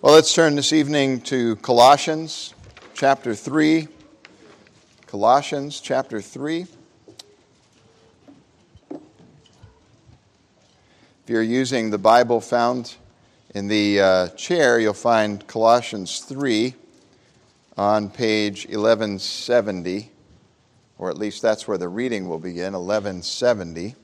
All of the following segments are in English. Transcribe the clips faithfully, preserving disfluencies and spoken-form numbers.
Well, let's turn this evening to Colossians chapter three. Colossians chapter three. If you're using the Bible found in the uh, chair, you'll find Colossians three on page eleven seventy, or at least that's where the reading will begin, eleven seventy.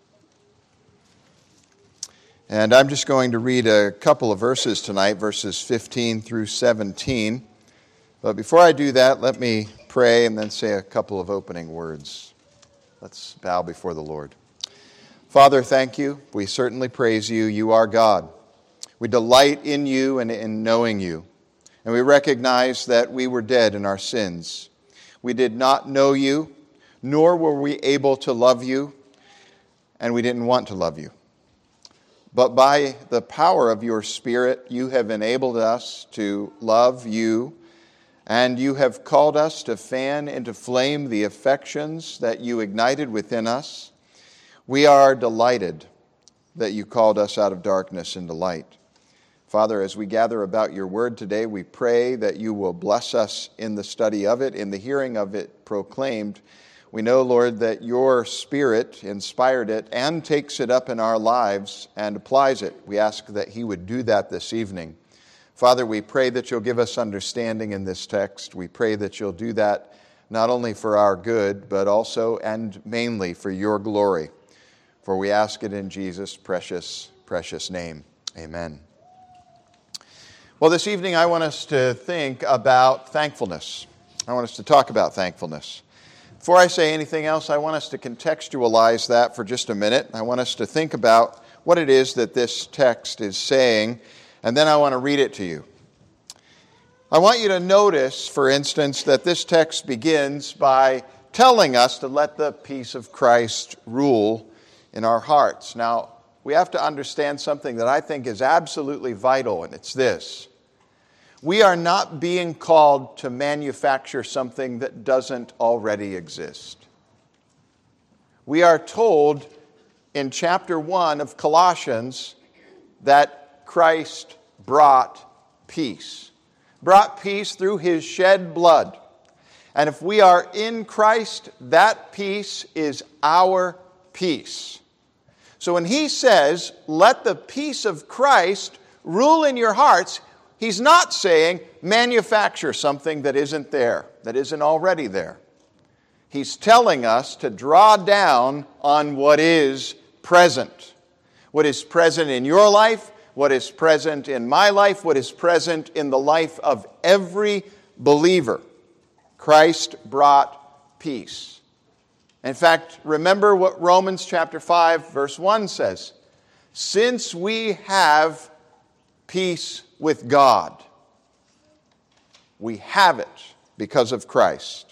And I'm just going to read a couple of verses tonight, verses fifteen through seventeen. But before I do that, let me pray and then say a couple of opening words. Let's bow before the Lord. Father, thank you. We certainly praise you. You are God. We delight in you and in knowing you. And we recognize that we were dead in our sins. We did not know you, nor were we able to love you, and we didn't want to love you. But by the power of your Spirit, you have enabled us to love you, and you have called us to fan into flame the affections that you ignited within us. We are delighted that you called us out of darkness into light. Father, as we gather about your word today, we pray that you will bless us in the study of it, in the hearing of it proclaimed. We know, Lord, that your Spirit inspired it and takes it up in our lives and applies it. We ask that he would do that this evening. Father, we pray that you'll give us understanding in this text. We pray that you'll do that not only for our good, but also and mainly for your glory. For we ask it in Jesus' precious, precious name. Amen. Well, this evening I want us to think about thankfulness. I want us to talk about thankfulness. Before I say anything else, I want us to contextualize that for just a minute. I want us to think about what it is that this text is saying, and then I want to read it to you. I want you to notice, for instance, that this text begins by telling us to let the peace of Christ rule in our hearts. Now, we have to understand something that I think is absolutely vital, and it's this. We are not being called to manufacture something that doesn't already exist. We are told in chapter one of Colossians that Christ brought peace. Brought peace through his shed blood. And if we are in Christ, that peace is our peace. So when he says, let the peace of Christ rule in your hearts, he's not saying manufacture something that isn't there, that isn't already there. He's telling us to draw down on what is present. What is present in your life, what is present in my life, what is present in the life of every believer. Christ brought peace. In fact, remember what Romans chapter five verse one says. Since we have peace with God, we have it because of Christ.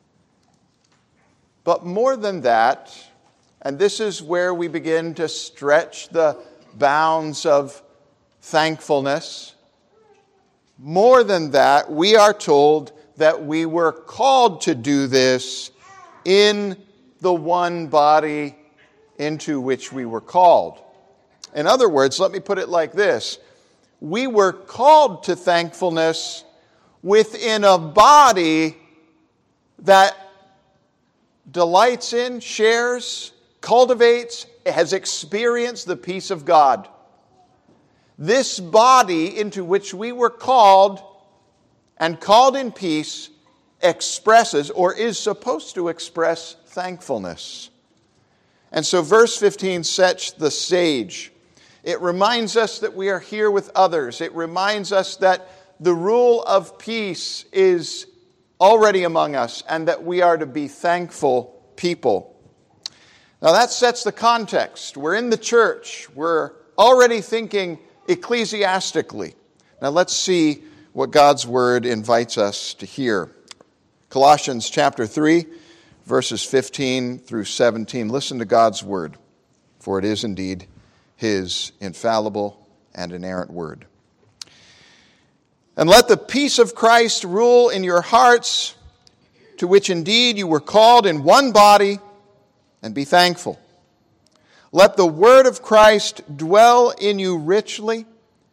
But more than that, and this is where we begin to stretch the bounds of thankfulness, more than that, we are told that we were called to do this in the one body into which we were called. In other words, let me put it like this. We were called to thankfulness within a body that delights in, shares, cultivates, has experienced the peace of God. This body into which we were called and called in peace expresses or is supposed to express thankfulness. And so verse fifteen sets the stage. It reminds us that we are here with others. It reminds us that the rule of peace is already among us and that we are to be thankful people. Now that sets the context. We're in the church. We're already thinking ecclesiastically. Now let's see what God's word invites us to hear. Colossians chapter three, verses fifteen through seventeen. Listen to God's word, for it is indeed his infallible and inerrant word. And let the peace of Christ rule in your hearts, to which indeed you were called in one body, and be thankful. Let the word of Christ dwell in you richly,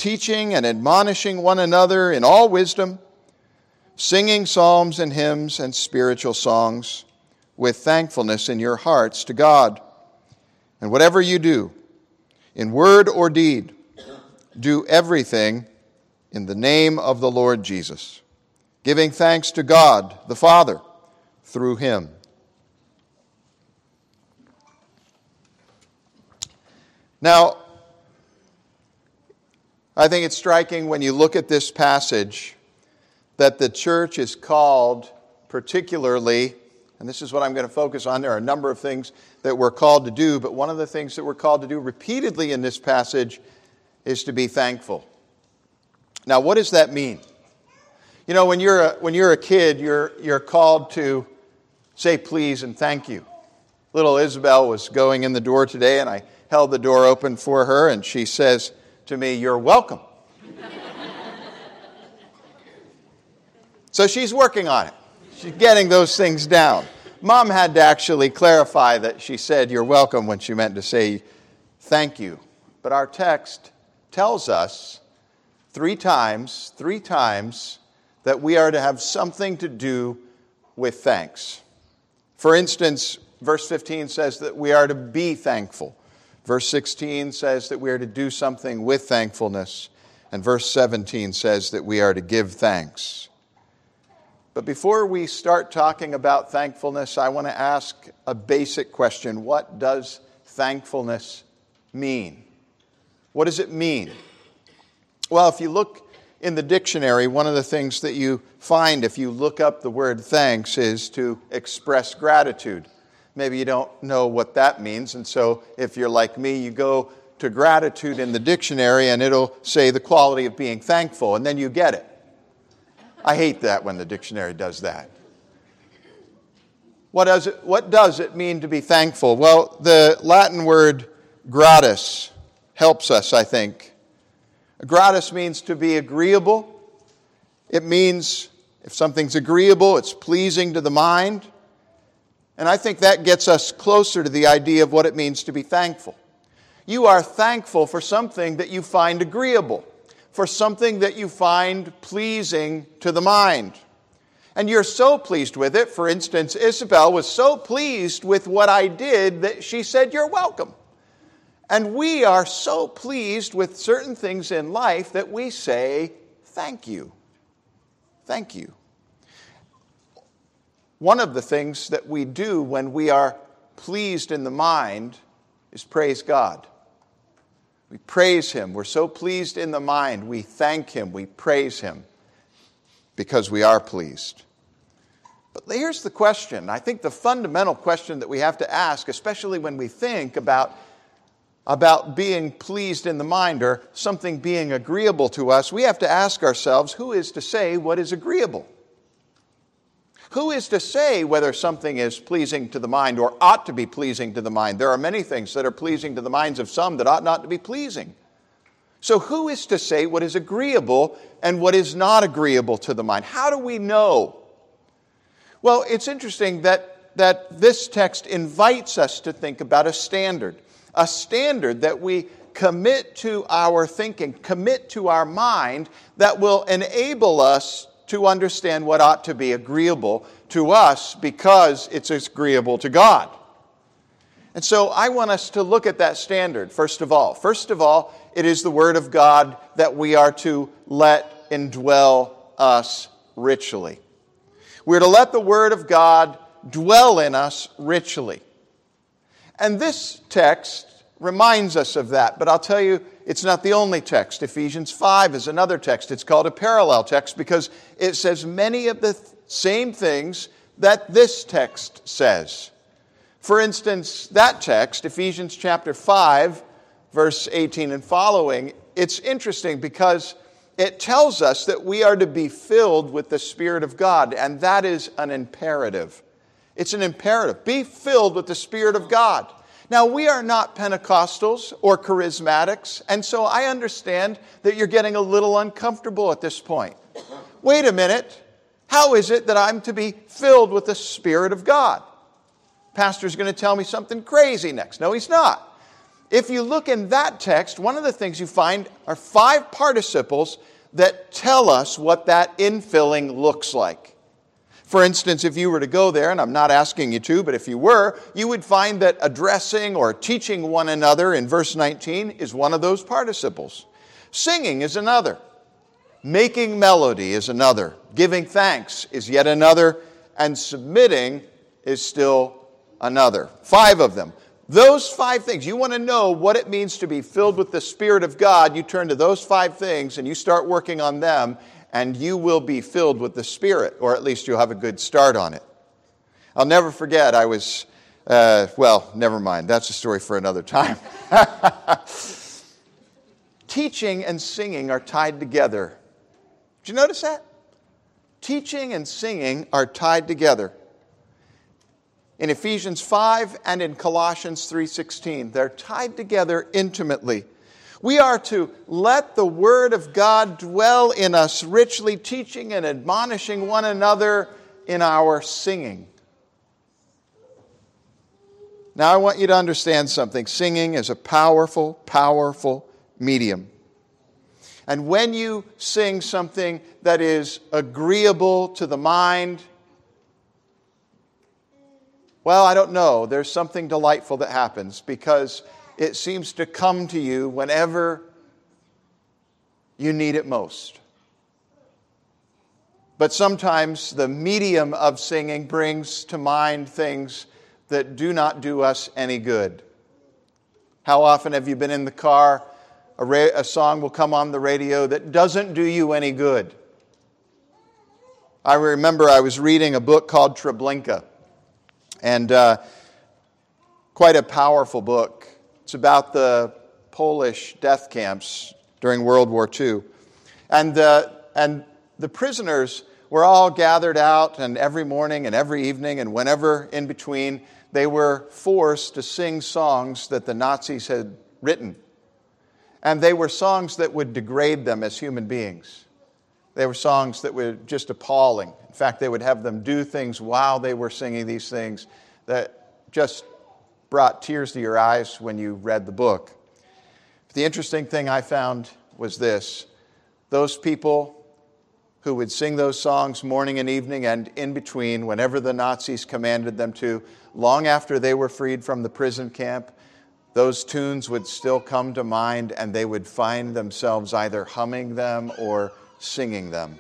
teaching and admonishing one another in all wisdom, singing psalms and hymns and spiritual songs with thankfulness in your hearts to God. And whatever you do, in word or deed, do everything in the name of the Lord Jesus, giving thanks to God the Father through him. Now, I think it's striking when you look at this passage that the church is called particularly, and this is what I'm going to focus on. There are a number of things that we're called to do, but one of the things that we're called to do repeatedly in this passage is to be thankful. Now, what does that mean? You know, when you're a, when you're a kid, you're you're called to say please and thank you. Little Isabel was going in the door today, and I held the door open for her, and she says to me, "You're welcome." So she's working on it. She's getting those things down. Mom had to actually clarify that she said "you're welcome" when she meant to say thank you. But our text tells us three times, three times that we are to have something to do with thanks. For instance, verse fifteen says that we are to be thankful. Verse sixteen says that we are to do something with thankfulness. And verse seventeen says that we are to give thanks. But before we start talking about thankfulness, I want to ask a basic question. What does thankfulness mean? What does it mean? Well, if you look in the dictionary, one of the things that you find if you look up the word thanks is to express gratitude. Maybe you don't know what that means, and so if you're like me, you go to gratitude in the dictionary and it'll say the quality of being thankful, and then you get it. I hate that when the dictionary does that. What does it, what does it mean to be thankful? Well, the Latin word gratus helps us, I think. Gratus means to be agreeable. It means if something's agreeable, it's pleasing to the mind. And I think that gets us closer to the idea of what it means to be thankful. You are thankful for something that you find agreeable, for something that you find pleasing to the mind. And you're so pleased with it. For instance, Isabel was so pleased with what I did that she said, "You're welcome." And we are so pleased with certain things in life that we say, "Thank you. Thank you." One of the things that we do when we are pleased in the mind is praise God. We praise Him. We're so pleased in the mind. We thank Him. We praise Him because we are pleased. But here's the question. I think the fundamental question that we have to ask, especially when we think about about being pleased in the mind or something being agreeable to us, we have to ask ourselves, who is to say what is agreeable? Who is to say whether something is pleasing to the mind or ought to be pleasing to the mind? There are many things that are pleasing to the minds of some that ought not to be pleasing. So who is to say what is agreeable and what is not agreeable to the mind? How do we know? Well, it's interesting that, that this text invites us to think about a standard. A standard that we commit to our thinking, commit to our mind, that will enable us to understand what ought to be agreeable to us because it's agreeable to God. And so I want us to look at that standard, first of all. First of all, it is the Word of God that we are to let indwell us richly. We're to let the Word of God dwell in us richly. And this text reminds us of that. But I'll tell you, it's not the only text. Ephesians five is another text. It's called a parallel text because it says many of the th- same things that this text says. For instance, that text, Ephesians chapter five, verse eighteen and following, it's interesting because it tells us that we are to be filled with the Spirit of God, and that is an imperative. It's an imperative. Be filled with the Spirit of God. Now, we are not Pentecostals or charismatics, and so I understand that you're getting a little uncomfortable at this point. Wait a minute. How is it that I'm to be filled with the Spirit of God? Pastor's going to tell me something crazy next. No, he's not. if you look in that text, one of the things you find are five participles that tell us what that infilling looks like. For instance, if you were to go there, and I'm not asking you to, but if you were, you would find that addressing or teaching one another in verse nineteen is one of those participles. Singing is another. Making melody is another. Giving thanks is yet another. And submitting is still another. Five of them. Those five things, you want to know what it means to be filled with the Spirit of God, you turn to those five things and you start working on them, and you will be filled with the Spirit, or at least you'll have a good start on it. I'll never forget, I was, uh, well, never mind, that's a story for another time. Teaching and singing are tied together. Did you notice that? Teaching and singing are tied together. In Ephesians five and in Colossians three sixteen, they're tied together intimately. We are to let the Word of God dwell in us, richly teaching and admonishing one another in our singing. Now I want you to understand something. Singing is a powerful, powerful medium. And when you sing something that is agreeable to the mind, well, I don't know. There's something delightful that happens because it seems to come to you whenever you need it most. But sometimes the medium of singing brings to mind things that do not do us any good. How often have you been in the car, a, ra- a song will come on the radio that doesn't do you any good? I remember I was reading a book called Treblinka. And uh, quite a powerful book. It's about the Polish death camps during World War Two. And, uh, and the prisoners were all gathered out, and every morning and every evening and whenever in between, they were forced to sing songs that the Nazis had written. And they were songs that would degrade them as human beings. They were songs that were just appalling. In fact, they would have them do things while they were singing these things that just brought tears to your eyes when you read the book. But the interesting thing I found was this. Those people who would sing those songs morning and evening and in between, whenever the Nazis commanded them to, long after they were freed from the prison camp, those tunes would still come to mind, and they would find themselves either humming them or singing them.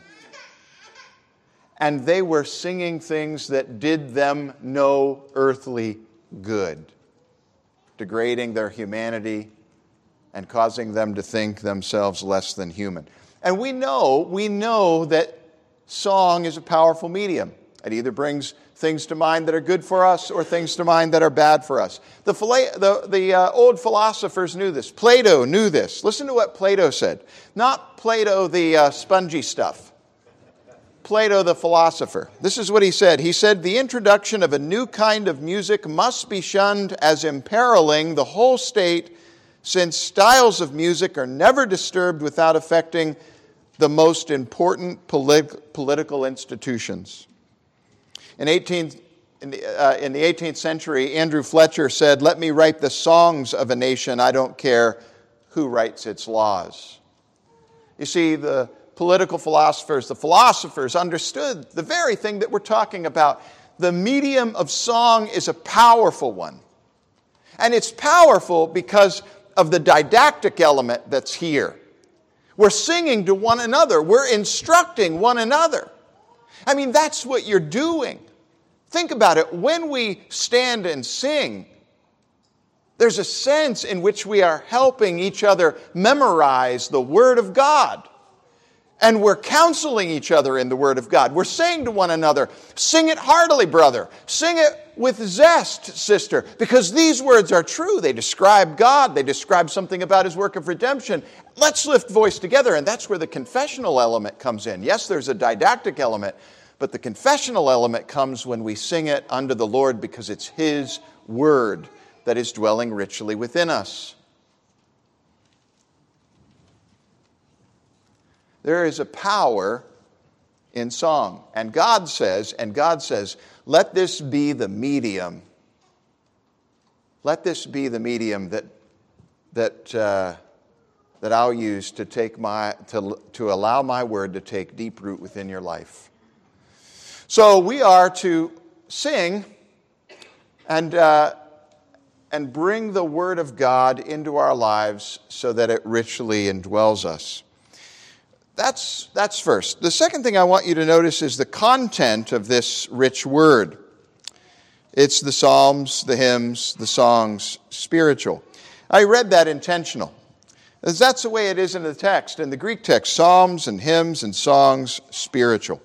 And they were singing things that did them no earthly good, degrading their humanity and causing them to think themselves less than human. And we know, we know that song is a powerful medium. It either brings things to mind that are good for us or things to mind that are bad for us. The, the, the uh, old philosophers knew this. Plato knew this. Listen to what Plato said. Not Plato, the uh, spongy stuff. Plato, the philosopher. This is what he said. He said, the introduction of a new kind of music must be shunned as imperiling the whole state, since styles of music are never disturbed without affecting the most important polit- political institutions. In, eighteenth, in, the, uh, in the eighteenth century, Andrew Fletcher said, let me write the songs of a nation, I don't care who writes its laws. You see, the political philosophers, the philosophers understood the very thing that we're talking about. The medium of song is a powerful one. And it's powerful because of the didactic element that's here. We're singing to one another. We're instructing one another. I mean, that's what you're doing. Think about it. When we stand and sing, there's a sense in which we are helping each other memorize the Word of God. And we're counseling each other in the Word of God. We're saying to one another, sing it heartily, brother. Sing it with zest, sister. Because these words are true. They describe God. They describe something about His work of redemption. Let's lift voice together. And that's where the confessional element comes in. Yes, there's a didactic element. But the confessional element comes when we sing it unto the Lord because it's His Word that is dwelling richly within us. There is a power in song. And God says, and God says, let this be the medium. Let this be the medium that that uh, that I'll use to take my to to allow my word to take deep root within your life. So we are to sing and uh, and bring the word of God into our lives so that it richly indwells us. That's that's first. The second thing I want you to notice is the content of this rich word. It's the psalms, the hymns, the songs, spiritual. I read that intentional. That's the way it is in the text. In the Greek text, psalms and hymns and songs, spiritual.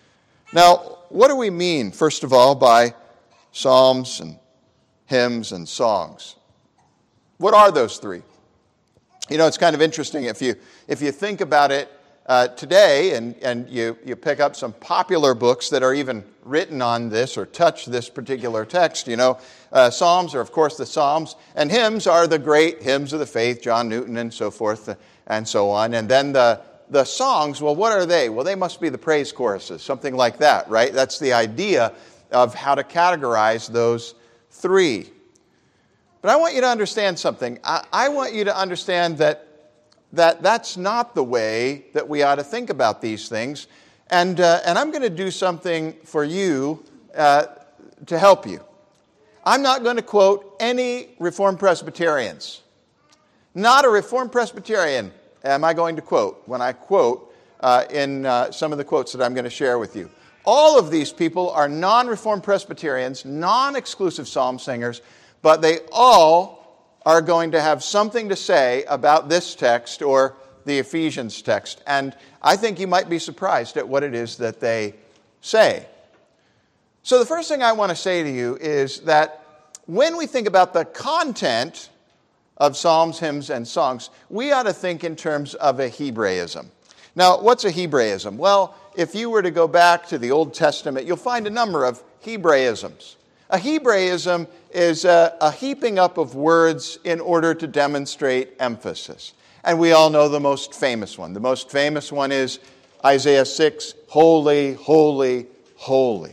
Now, what do we mean, first of all, by psalms and hymns and songs? What are those three? You know, it's kind of interesting if you if you think about it uh, today and, and you, you pick up some popular books that are even written on this or touch this particular text, you know. Uh, Psalms are, of course, the Psalms, and hymns are the great hymns of the faith, John Newton and so forth and so on. And then the, the songs, well, what are they? Well, they must be the praise choruses, something like that, right? That's the idea of how to categorize those three. But I want you to understand something. I, I want you to understand that, that that's not the way that we ought to think about these things. And, uh, and I'm going to do something for you uh, to help you. I'm not going to quote any Reformed Presbyterians. Not a Reformed Presbyterian am I going to quote when I quote uh, in uh, some of the quotes that I'm going to share with you. All of these people are non-Reformed Presbyterians, non-exclusive psalm singers, but they all are going to have something to say about this text or the Ephesians text. And I think you might be surprised at what it is that they say. So the first thing I want to say to you is that when we think about the content of psalms, hymns, and songs, we ought to think in terms of a Hebraism. Now, what's a Hebraism? Well, if you were to go back to the Old Testament, you'll find a number of Hebraisms. A Hebraism is a, a heaping up of words in order to demonstrate emphasis. And we all know the most famous one. The most famous one is Isaiah six, holy, holy, holy.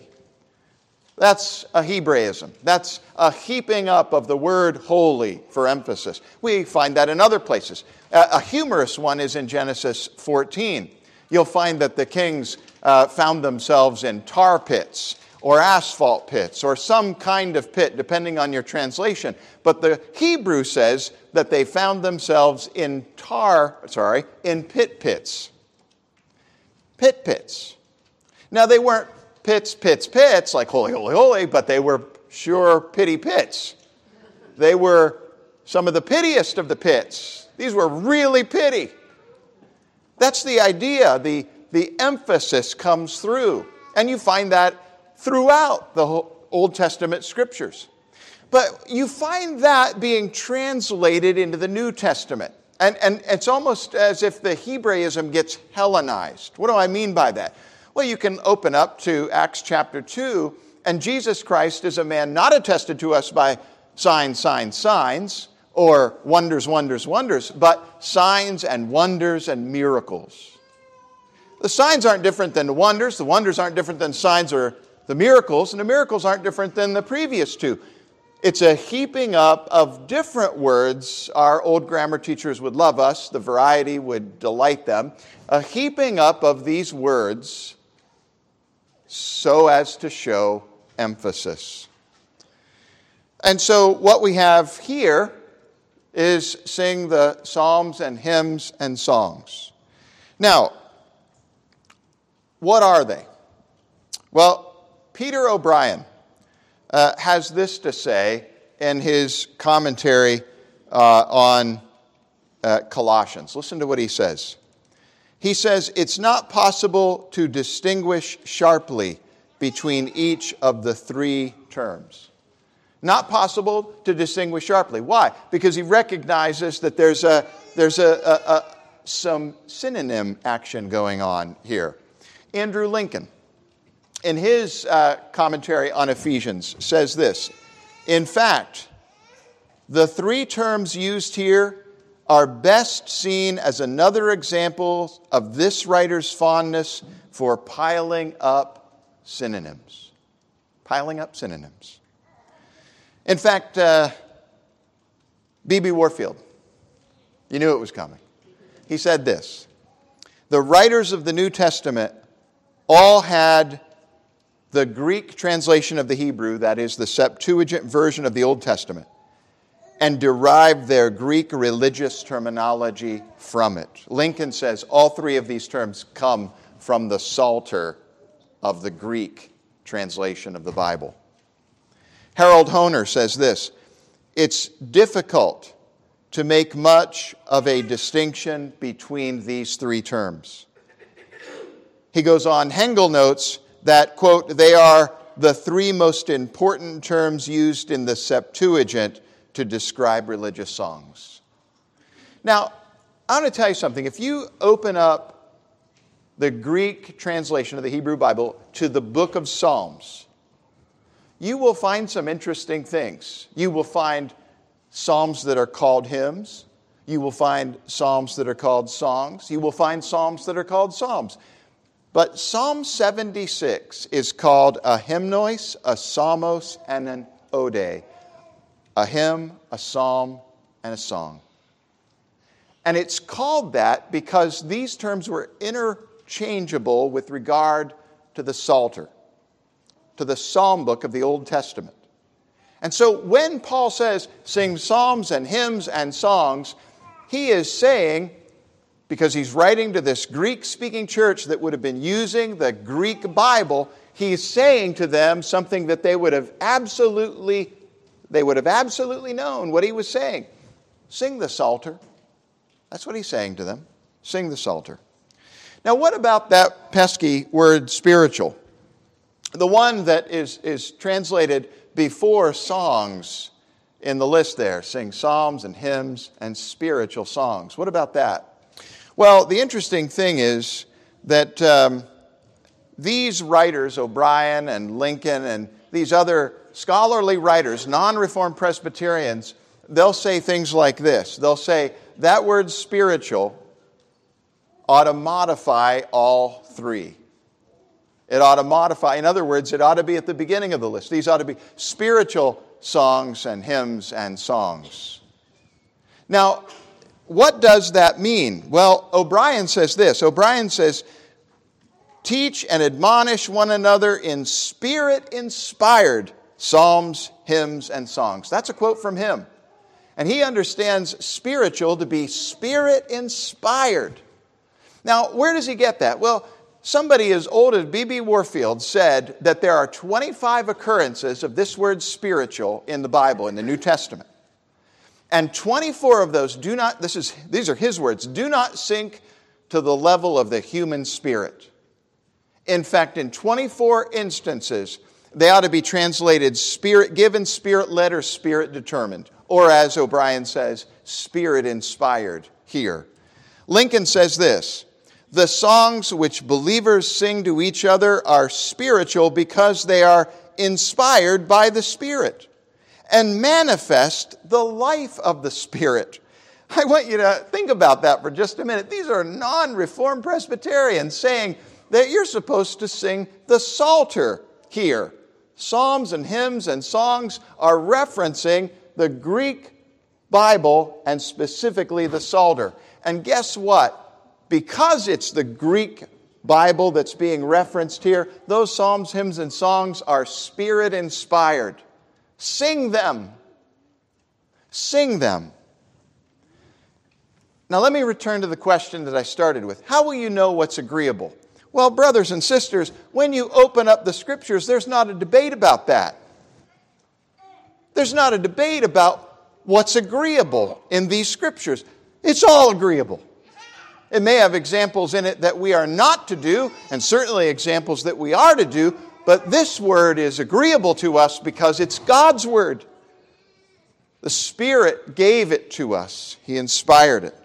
That's a Hebraism. That's a heaping up of the word holy for emphasis. We find that in other places. A, a humorous one is in Genesis fourteen. You'll find that the kings uh, found themselves in tar pits or asphalt pits or some kind of pit, depending on your translation. But the Hebrew says that they found themselves in tar, sorry, in pit pits. Pit pits. Now, they weren't pits, pits, pits, like holy, holy, holy, but they were sure pity pits. They were some of the pittiest of the pits. These were really pity. That's the idea. The, the emphasis comes through. And you find that throughout the whole Old Testament scriptures. But you find that being translated into the New Testament. And, and it's almost as if the Hebraism gets Hellenized. What do I mean by that? Well, you can open up to Acts chapter two, and Jesus Christ is a man not attested to us by signs, signs, signs, or wonders, wonders, wonders, but signs and wonders and miracles. The signs aren't different than the wonders. The wonders aren't different than signs or the miracles, and the miracles aren't different than the previous two. It's a heaping up of different words. Our old grammar teachers would love us. The variety would delight them. A heaping up of these words so as to show emphasis. And so what we have here is sing the psalms and hymns and songs. Now, what are they? Well, Peter O'Brien uh, has this to say in his commentary uh, on uh, Colossians. Listen to what he says. He says, it's not possible to distinguish sharply between each of the three terms. Not possible to distinguish sharply. Why? Because he recognizes that there's a there's a, a, a some synonym action going on here. Andrew Lincoln, in his uh, commentary on Ephesians, says this: in fact, the three terms used here are best seen as another example of this writer's fondness for piling up synonyms. Piling up synonyms. In fact, uh, B B Warfield, You knew it was coming. He said this: the writers of the New Testament all had the Greek translation of the Hebrew, that is the Septuagint version of the Old Testament, and derived their Greek religious terminology from it. Lincoln says all three of these terms come from the Psalter of the Greek translation of the Bible. Harold Hoehner says this: it's difficult to make much of a distinction between these three terms. He goes on, Hengel notes that, quote, they are the three most important terms used in the Septuagint to describe religious songs. Now, I want to tell you something. If you open up the Greek translation of the Hebrew Bible to the book of Psalms, you will find some interesting things. You will find psalms that are called hymns. You will find psalms that are called songs. You will find psalms that are called psalms. But Psalm seventy-six is called a hymnos, a psalmos, and an ode. A hymn, a psalm, and a song. And it's called that because these terms were interchangeable with regard to the Psalter, to the psalm book of the Old Testament. And so when Paul says, sing psalms and hymns and songs, he is saying, because he's writing to this Greek-speaking church that would have been using the Greek Bible, he's saying to them something that they would have absolutely, they would have absolutely known what he was saying. Sing the Psalter. That's what he's saying to them. Sing the Psalter. Now, what about that pesky word spiritual? The one that is, is translated before songs in the list there. Sing psalms and hymns and spiritual songs. What about that? Well, the interesting thing is that um, these writers, O'Brien and Lincoln and these other scholarly writers, non-Reformed Presbyterians, they'll say things like this. They'll say, that word spiritual ought to modify all three. It ought to modify, in other words, it ought to be at the beginning of the list. These ought to be spiritual songs and hymns and songs. Now, what does that mean? Well, O'Brien says this. O'Brien says, teach and admonish one another in Spirit-inspired psalms, hymns, and songs. That's a quote from him. And he understands spiritual to be Spirit-inspired. Now, where does he get that? Well, somebody as old as B B Warfield said that there are twenty-five occurrences of this word spiritual in the Bible, in the New Testament. And twenty-four of those do not, this is, these are his words, do not sink to the level of the human spirit. In fact, in twenty-four instances, they ought to be translated spirit given, spirit led, or spirit determined. Or as O'Brien says, spirit inspired here. Lincoln says this: the songs which believers sing to each other are spiritual because they are inspired by the Spirit and manifest the life of the Spirit. I want you to think about that for just a minute. These are non-Reformed Presbyterians saying that you're supposed to sing the Psalter here. Psalms and hymns and songs are referencing the Greek Bible and specifically the Psalter. And guess what? Because it's the Greek Bible that's being referenced here, those psalms, hymns, and songs are Spirit-inspired. Sing them. Sing them. Now let me return to the question that I started with. How will you know what's agreeable? Well, brothers and sisters, when you open up the Scriptures, there's not a debate about that. There's not a debate about what's agreeable in these Scriptures. It's all agreeable. It may have examples in it that we are not to do, and certainly examples that we are to do, but this word is agreeable to us because it's God's word. The Spirit gave it to us. He inspired it.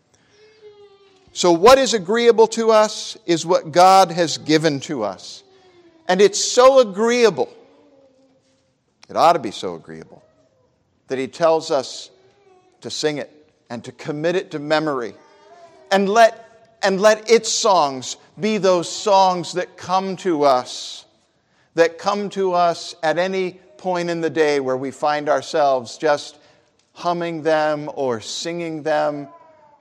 So what is agreeable to us is what God has given to us. And it's so agreeable, it ought to be so agreeable, that He tells us to sing it and to commit it to memory. And let, and let its songs be those songs that come to us, that come to us at any point in the day where we find ourselves just humming them or singing them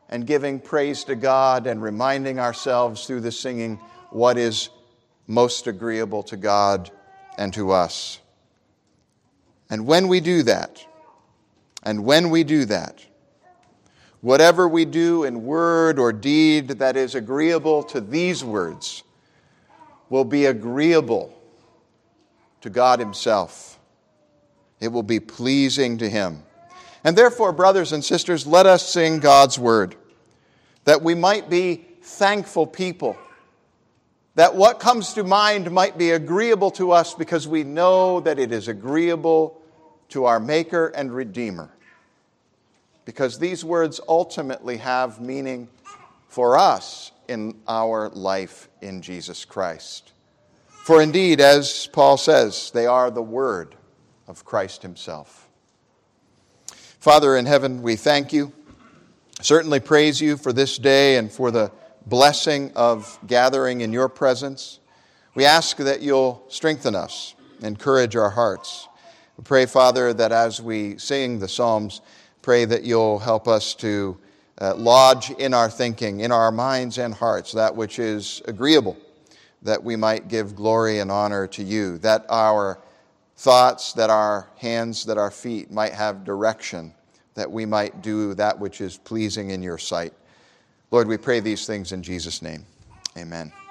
and giving praise to God and reminding ourselves through the singing what is most agreeable to God and to us. And when we do that, and when we do that, whatever we do in word or deed that is agreeable to these words will be agreeable to God Himself. It will be pleasing to Him. And therefore, brothers and sisters, let us sing God's word, that we might be thankful people, that what comes to mind might be agreeable to us because we know that it is agreeable to our Maker and Redeemer. Because these words ultimately have meaning for us in our life in Jesus Christ. For indeed, as Paul says, they are the word of Christ Himself. Father in heaven, we thank You, certainly praise You for this day and for the blessing of gathering in Your presence. We ask that You'll strengthen us, encourage our hearts. We pray, Father, that as we sing the Psalms, pray that You'll help us to uh, lodge in our thinking, in our minds and hearts, that which is agreeable, that we might give glory and honor to You, that our thoughts, that our hands, that our feet might have direction, that we might do that which is pleasing in Your sight. Lord, we pray these things in Jesus' name. Amen.